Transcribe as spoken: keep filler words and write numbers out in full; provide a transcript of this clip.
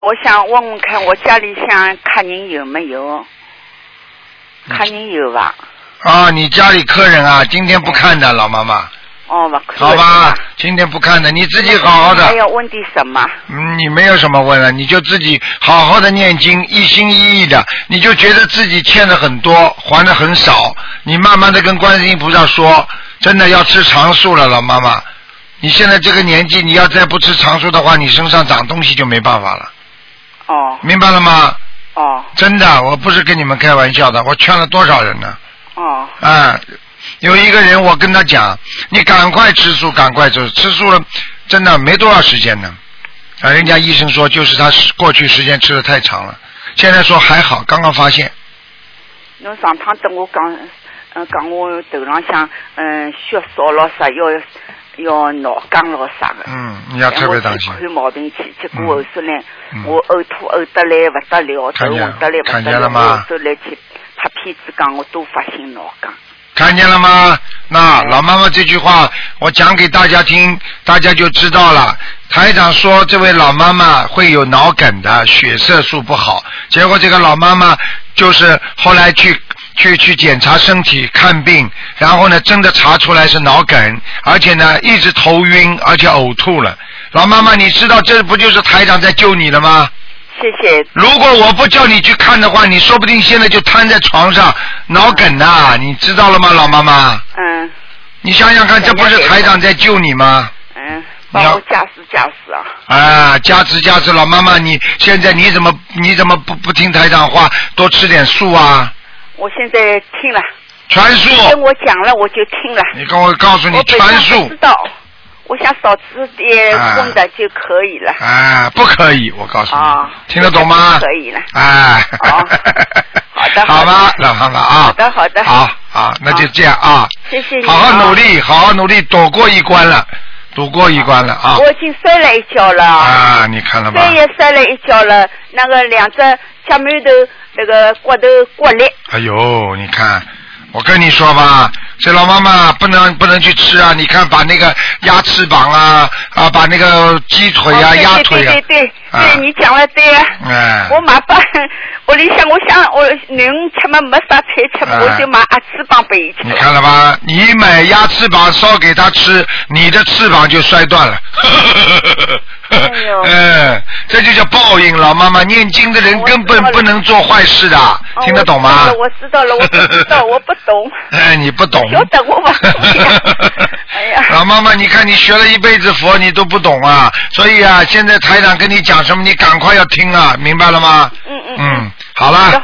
我想问问看，我家里想看人有没有？看人有吧？ 啊，你家里客人啊，今天不看的，老妈妈。 哦，不看。 好吧，今天不看的，你自己好好的。 还要问点什么？ 嗯，你没有什么问了，你就自己好好的念经，一心一意的，你就觉得自己欠的很多，还的很少，你慢慢的跟观世音菩萨说，真的要吃长素了，老妈妈。你现在这个年纪，你要再不吃长素的话，你身上长东西就没办法了。 哦。 明白了吗？ 哦。 真的，我不是跟你们开玩笑的，我劝了多少人呢？ 哦。 啊，有一个人我跟他讲，你赶快吃素，赶快吃，吃素了，真的没多少时间呢。啊，人家医生说就是他过去时间吃的太长了，现在说还好，刚刚发现。 侬上趟等我讲，嗯，讲我头浪向，嗯，血少了啥要要脑浆了啥的。 嗯，你要特别当心。 我去看毛病去，结果后首来，我呕吐呕得来不得了，头昏得来不得了，后首来去拍片子讲我多发性脑浆。 看见了吗？那老妈妈这句话我讲给大家听，大家就知道了。台长说这位老妈妈会有脑梗的，血色素不好，结果这个老妈妈就是后来去去去检查身体看病，然后呢真的查出来是脑梗，而且呢一直头晕，而且呕吐了。老妈妈，你知道这不就是台长在救你了吗？ 谢谢。 如果我不叫你去看的话，你说不定现在就瘫在床上脑梗呐、嗯，你知道了吗，老妈妈？ 嗯。 你想想看，这不是台长在救你吗？ 嗯。帮我加持加持啊！ 啊，加持加持，老妈妈，你现在你怎么你怎么不不听台长话，多吃点素啊？ 我现在听了。 全素。 跟我讲了，我就听了。 你跟我告诉你全素。 我知道。我想少吃点荤的就可以了。 啊，不可以，我告诉你。 啊。 听得懂吗？ 可以了。 哎。 好。好的。 好吧，老妈妈啊。 好的，好的。 好，好，那就这样啊。 谢谢你。 好好努力，好好努力，躲过一关了。躲过一关了啊！ 我已经摔了一跤了啊！你看了吗？ 摔也摔了一跤了，那个两只下面头那个骨头骨裂。 哎呦，你看，我跟你说吧，这老妈妈不能不能去吃啊！你看，把那个鸭翅膀啊啊，把那个鸡腿啊、鸭腿啊， 对对对对，你讲了对啊！ 哎， 我马把屋里向我想我囡吃嘛没啥菜吃，我就买鸭翅膀给伊吃。 你看了吧？你买鸭翅膀烧给他吃，你的翅膀就摔断了。 哎呦！ 嗯，这就叫报应。老妈妈念经的人根本不能做坏事的，听得懂吗？ 我知道了，我知道，我不懂。 哎，你不懂。 晓得我吧？哎呀！ 老妈妈，你看你学了一辈子佛，你都不懂啊！所以啊，现在台长跟你讲什么，你赶快要听啊，明白了吗？ 嗯嗯嗯，好了。